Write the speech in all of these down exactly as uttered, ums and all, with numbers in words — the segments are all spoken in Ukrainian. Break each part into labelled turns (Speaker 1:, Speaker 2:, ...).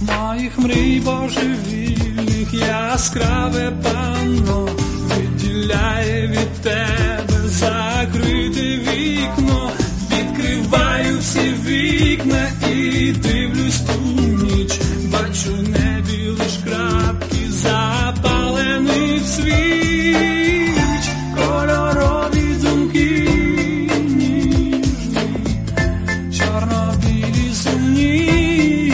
Speaker 1: моїх мрій божевільних яскраве панно виділяє від тебе закрите вікно. Відкриваю всі вікна і дивлюсь ту ніч. Бачу в небі лиш крапки запалених свіч. Кольорові думки ніжні, чорно-білі сумні.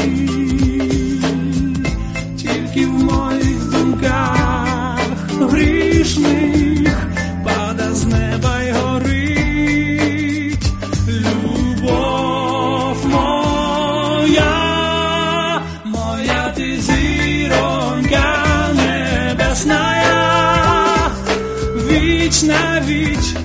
Speaker 1: Тільки в моїх думках грішних пада з неба й горить любов моя, моя ти зіронька небесна, віч на віч.